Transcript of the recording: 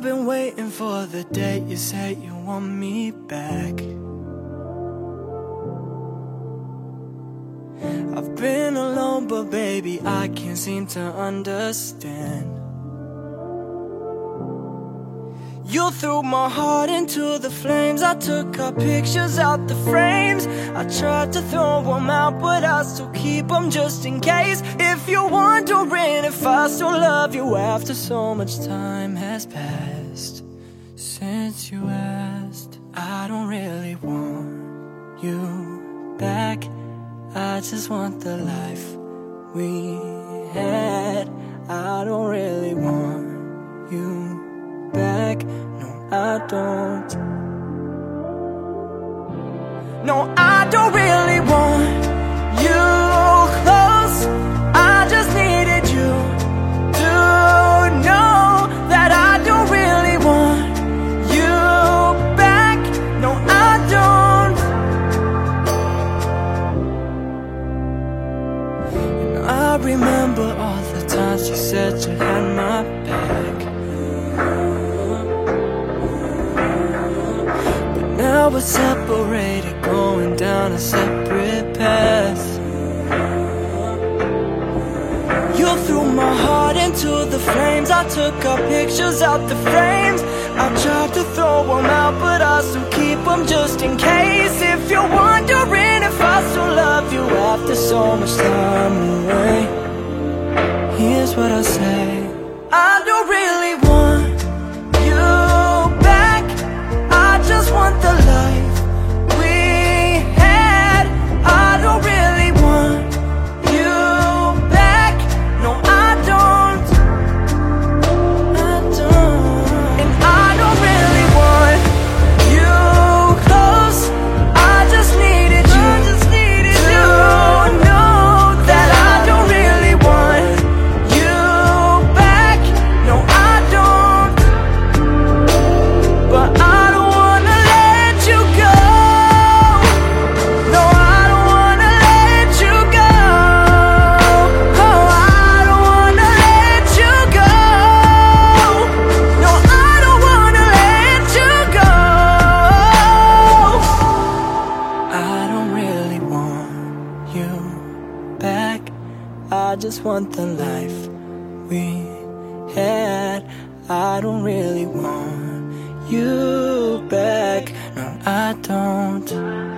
been waiting for the day you say you want me back. I've been alone, but baby, I can't seem to understand. You threw my heart into the flames. I took our pictures out the frames. I tried to throw them out, but I still keep them just in case. If you're wondering if I still love you after so much time has passed since you asked, I don't really want you back. I just want the life we had. I don't really want you back. No, I don't. No, I don't really want you close. I just needed you to know that I don't really want you back. No, I don't. And I remember all the times you said you had my back. Now we're separated, going down a separate path. You threw my heart into the flames. I took our pictures out the frames. I tried to throw them out, but I still keep them just in case. If you're wondering if I still love you after so much time away, here's what I say. I don't really want you back. I just want the life we had. I don't really want you back. No, I don't. I don't. And I don't really want you close. I just needed you. To know that I don't really want you back. No, I don't. But I don't wanna let you go. No, I don't wanna let you go. Oh, I don't wanna let you go. No, I don't wanna let you go. I don't really want you back. I just want the life we had. I don't really want you back. No, I don't.